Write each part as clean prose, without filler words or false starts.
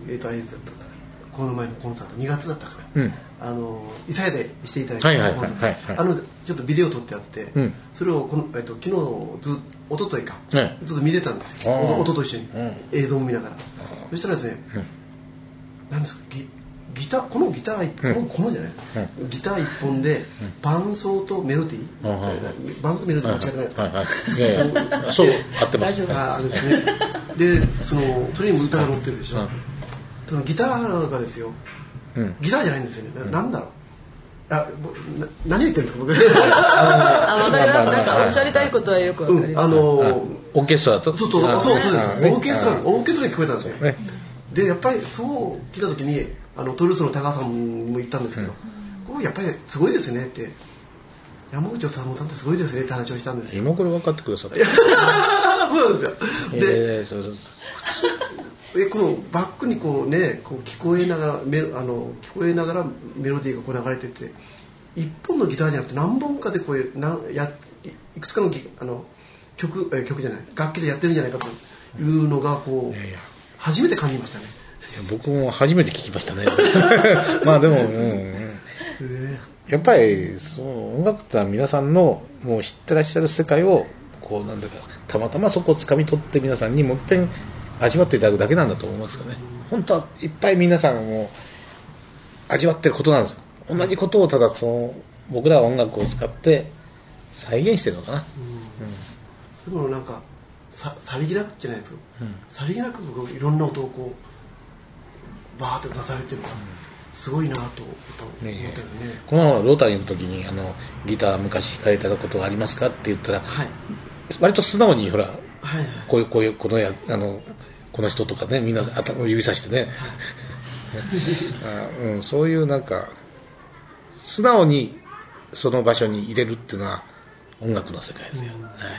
あれですよ、この前のコンサート2月だったかな、伊佐屋でしていただいたコンサート、ちょっとビデオ撮ってあって、それを昨日一昨日か、ちょっと見てたんですよ、音と一緒に、映像を見ながら。そしたらですね、なんですか、このギター一本、このじゃない、ギター一本で伴奏とメロディー、伴奏とメロディー間違ってないですか？そう、合ってます。で、それにも歌が載ってるでしょ。そのギターがですよ、ギターじゃないんですよね。なんだろう。何言ってるんですか僕。わかります。 なんかおっしゃりたいことはよくわかります。 オーケストラと。 そうです。オーケストラに聞こえたんですよ。で、やっぱりそう聞いた時に、トルースの高橋さんも言ったんですけど、これやっぱりすごいですねって、山口治さんってすごいですねって話をしたんですよ。 今これ分かってくださって。 そうなんですよ。で、このバックにこうね、こう聞こえながらメロディーがこう流れてて、一本のギターじゃなくて何本かでこういくつかの曲じゃない、楽器でやってるんじゃないかというのがこう初めて感じましたね。 僕も初めて聞きましたね。まあでも、やっぱり音楽ってのは皆さんのもう知ってらっしゃる世界をこうなんだかたまたまそこを掴み取って皆さんにもう一遍味わっていただくだけなんだと思いますよね。本当はいっぱい皆さんも味わってることなんですよ。同じことをただ僕らは音楽を使って再現してるのかな。 でもなんかさりげなくじゃないですか。さりげなくいろんな音をこうバーって出されてるから、すごいなと思ったよね。 このロータリーの時にギター昔弾かれたことはありますかって言ったら、割と素直にほら、この人とかね、みんな頭を指さしてね、そういうなんか素直にその場所に入れるっていうのは音楽の世界ですよ。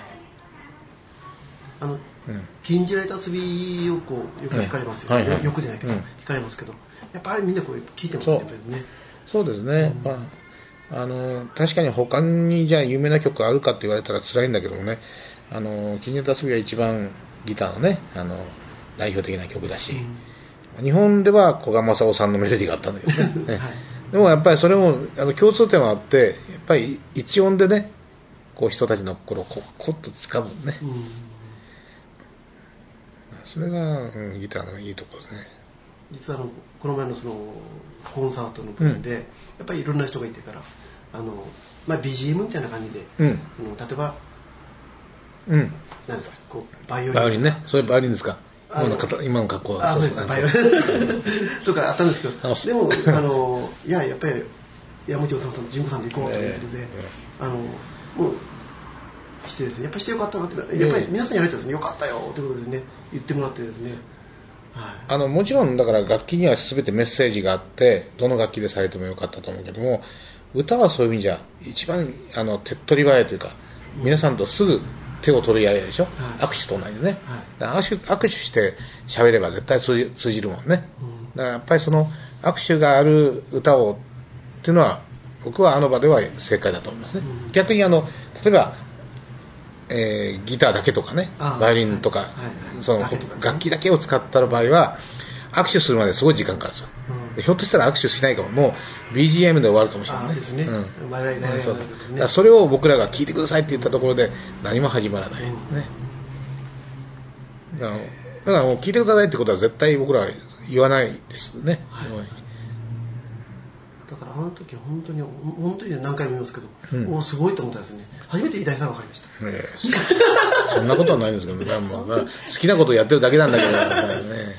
禁じられた遊びをこうよく弾かれますよね。よくじゃないけど弾かれますけど、やっぱりみんなこう聞いてますね。 そうですね。確かに他にじゃあ有名な曲あるかって言われたら辛いんだけどもね、禁じられた遊びは一番ギターのね、代表的な曲だし、日本では古賀正夫さんのメロディーがあったんだけどね。でもやっぱりそれも共通点はあって、やっぱり一音でね、こう人たちの心をこっと掴むね。それが、ギターのいいところですね。 実はこの前のコンサートの部分で、やっぱりいろんな人がいてから、BGM みたいな感じで、例えば、何ですか、こうバイオリンね。 それバイオリンですか。今の格好はそうです。バイオリンとかあったんですけど、でもやっぱり山口治さんと純子さんで行こうということで、もうしてですね、やっぱりしてよかったなって、やっぱり皆さんやられてですね、よかったよということでね、言ってもらってですね。 もちろんだから楽器には全てメッセージがあって、どの楽器でされてもよかったと思うけども、歌はそういう意味じゃ一番手っ取り早いというか、皆さんとすぐ手を取り合えるでしょ、握手と同じでね、握手して喋れば絶対通じるもんね、だからやっぱりその握手がある歌をっていうのは僕は場では正解だと思いますね。逆に例えばギターだけとかね、バイオリンとか、その楽器だけを使った場合は握手するまですごい時間かかるんですよ。ひょっとしたら握手しないかも、もう BGM で終わるかもしれないですね。それを僕らが聞いてくださいって言ったところで何も始まらない、ね。だからもう聞いてくださいってことは絶対僕らは言わないですね。 だからあの時は本当に何回も言いますけど、すごいと思ったですね。初めて偉大さが分かりました。そんなことはないですけどね。好きなことをやってるだけなんだけどね。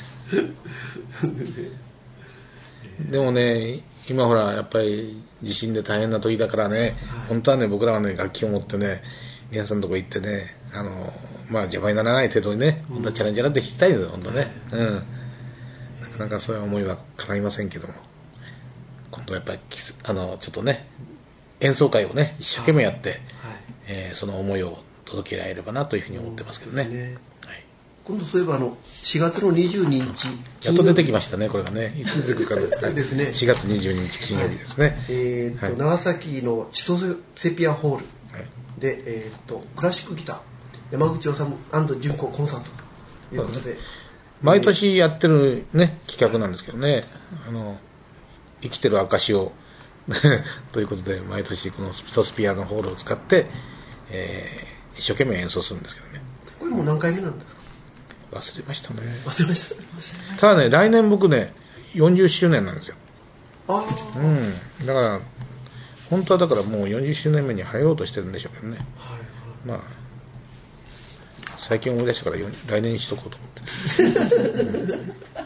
でもね、今ほらやっぱり地震で大変な時だからね、本当はね僕らはね楽器を持ってね皆さんのとこ行ってね、邪魔にならない程度にね、本当はチャレンジャーで弾きたいんですよ本当ね。なかなかそういう思いは叶いませんけども、今度はやっぱりちょっとね演奏会をね一生懸命やって、その思いを届けられればなというふうに思ってますけどね。 今度そういえば4月の22日やっと出てきましたね、これがね。いつ出てくるかですね。 4月22日金曜日ですね。 長崎の千歳セピアホールで、クラシックギター山口治純子コンサートということで、 毎年やってるね、企画なんですけどね、生きてる証を、ということで、毎年このソスピアのホールを使って、一生懸命演奏するんですけどね。 これもう何回目なんですか？ 忘れましたね。 忘れました。 ただね、来年僕ね、40周年なんですよ。 ああ。 うん。だから、本当はだからもう40周年目に入ろうとしてるんでしょうけどね。 はい。 まあ、最近思い出したから来年にしとこうと思って。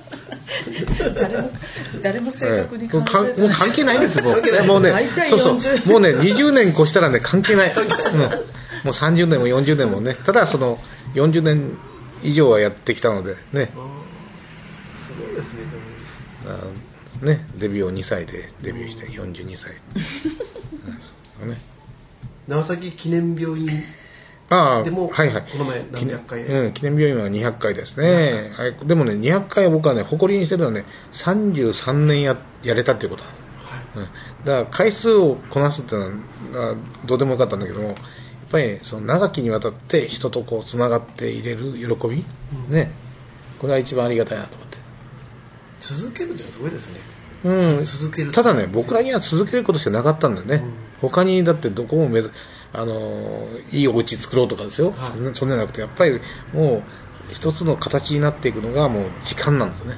誰も正確にもう関係ないですもうね、そうそう、もうね、20年越したらね、関係ない。もう30年も40年もね、ただその40年以上はやってきたのでね。 すごいですね。ね、デビューを2歳でデビューして42歳。ね、 長崎記念病院でも、 はいはい、 この前何百回、 記念病院は200回ですね、はい、でもね、200回は僕はね、誇りにしてるのはね、33年やれたっていうことなんです、はい、だから回数をこなすっていうのはどうでもよかったんだけども、やっぱりその長きにわたって人とこうつながっていれる喜び、ね、これは一番ありがたいなと思って。 続けるってすごいですね。 続ける。ただね、僕らには続けることしかなかったんだよね。他にだってどこもいいお家作ろうとかですよ。はい、そんなじゃなくて、やっぱりもう一つの形になっていくのがもう時間なんですよね。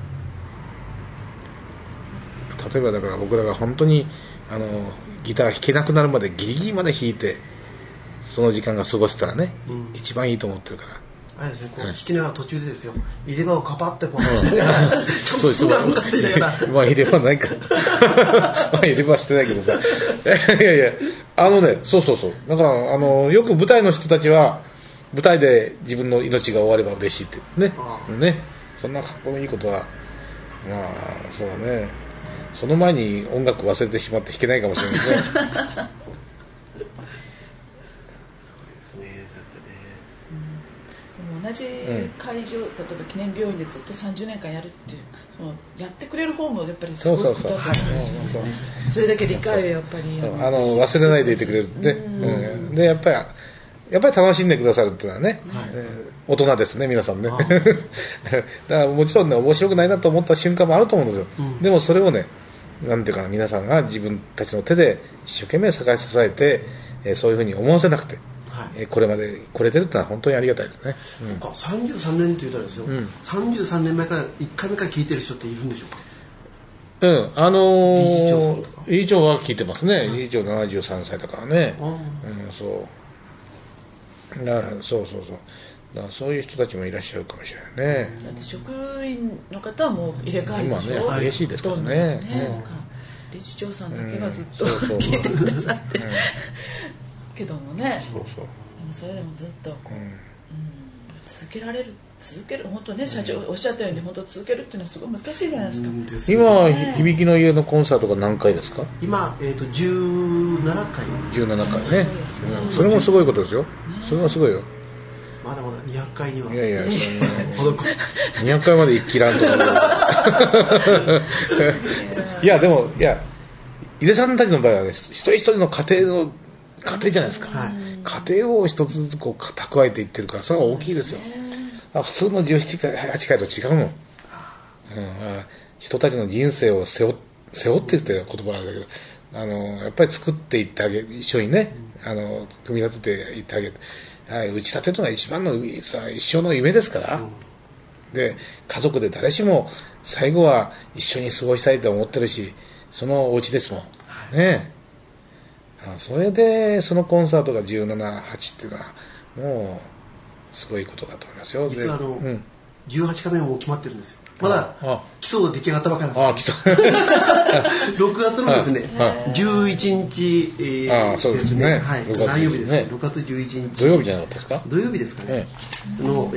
例えばだから僕らが本当にギター弾けなくなるまでギリギリまで弾いて、その時間が過ごせたらね、一番いいと思ってるから。あれですね、こう弾きながら途中でですよ、入れ歯をカパってこうそうです。まあ入れ歯ないか。まあ入れ歯してないけどさ。いやそう。だからよく舞台の人たちは舞台で自分の命が終われば嬉しいってね。そんなかっこいいことはまあそうだね。その前に音楽忘れてしまって弾けないかもしれないね。 同じ会場、例えば記念病院でずっと30年間やるっていう、やってくれる方もやっぱりすごいことだと思うんですよね。それだけ理解をやっぱり忘れないでいてくれるね。でやっぱり楽しんでくださるっていうのはね、大人ですね皆さんね。だからもちろんね、面白くないなと思った瞬間もあると思うんですよ。でもそれをね、なんていうかな、皆さんが自分たちの手で一生懸命支えて、そういうふうに思わせなくて。これまで来れてるってのは本当にありがたいですね。 33年って言ったらですよ、33年前から1回目から聞いてる人っているんでしょうか？ 理事長は聞いてますね。理事長73歳だからね。そうそういう人たちもいらっしゃるかもしれないね。 だって職員の方はもう入れ替わりでしょ。 今ね、嬉しいですからね。 理事長さんだけがずっと聞いてくださってけどもね。でもそれでもずっと続ける、本当ね、社長おっしゃったように本当続けるっていうのはすごい難しいじゃないですか。 今響きの家のコンサートが何回ですか？ 今17回。 17回ね。それもすごいことですよ。それはすごいよ。 まだまだ200回には。 いや200回まで生きらんとか。いやでも井出さんたちの場合はね、一人一人の家庭じゃないですか。家庭を一つずつこう蓄えていってるから、それは大きいですよ。普通の17回、8回と違うもん。人たちの人生を背負ってるっていう言葉なんだけど、やっぱり作っていってあげる、一緒にね、組み立てていってあげる。打ち立てというのが一番の一生の夢ですから。で、家族で誰しも最後は一緒に過ごしたいと思ってるし、そのお家ですもん。ね。それでそのコンサートが17、8っていうのはもうすごいことだと思いますよ。 実は18回目も決まってるんですよ。まだ基礎出来上がったばかりなんです。6月のですね、11日そうですね。 何曜日ですね。6月11日。 土曜日じゃなかったですか？ 土曜日ですかね。の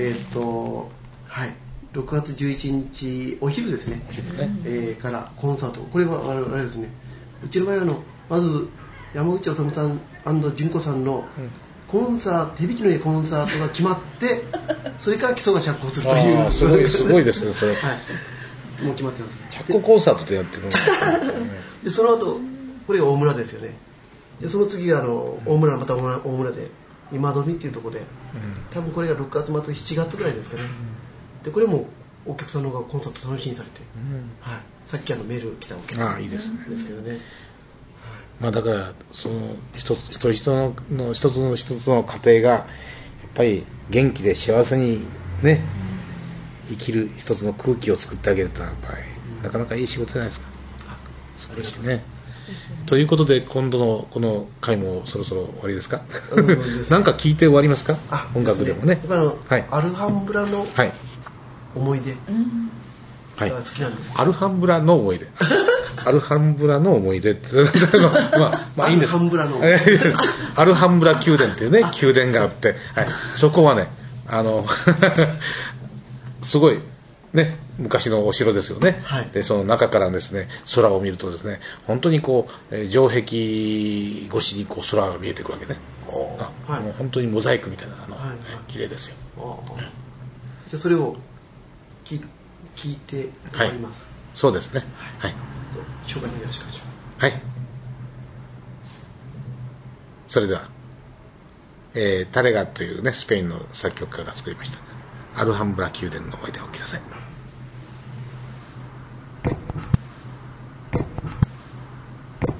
6月11日お昼ですね。からコンサート。これはあれですね。うちの場合はまず山口治さん&純子さんのコンサート、手引きの家コンサートが決まって、それから基礎が着工するという。 すごいですね、それ。 もう決まってます。 着工コンサートでやってるんですで、その後、これが大村ですよね。で、その次が大村で、今富っていうところで、多分これが6月末、7月ぐらいですかね。で、これもお客さんの方がコンサート楽しみにされて、はい、さっきメール来たお客さんですけどね。 まあだからその一つの家庭がやっぱり元気で幸せにね生きる一つの空気を作ってあげるとやっぱりなかなかいい仕事じゃないですか。素晴らしいね。ということで今度のこの回もそろそろ終わりですか？なんか聞いて終わりますか？音楽でもね。 アルハンブラの思い出が好きなんです。 アルハンブラの思い出。アルハンブラの思い出ってまあいいんです。アルハンブラのアルハンブラ宮殿っていうね宮殿があって、はい、そこはねすごいね昔のお城ですよね、はい、でその中からですね空を見るとですね本当にこう城壁越しにこう空が見えてくるわけね。はい、もう本当にモザイクみたいな綺麗ですよ。 じゃあそれを聞いて終わります。 そうですね。はい。 紹介もよろしくお願いします。 はい。それでは、タレガというねスペインの作曲家が作りましたアルハンブラ宮殿の思い出をお聞きください。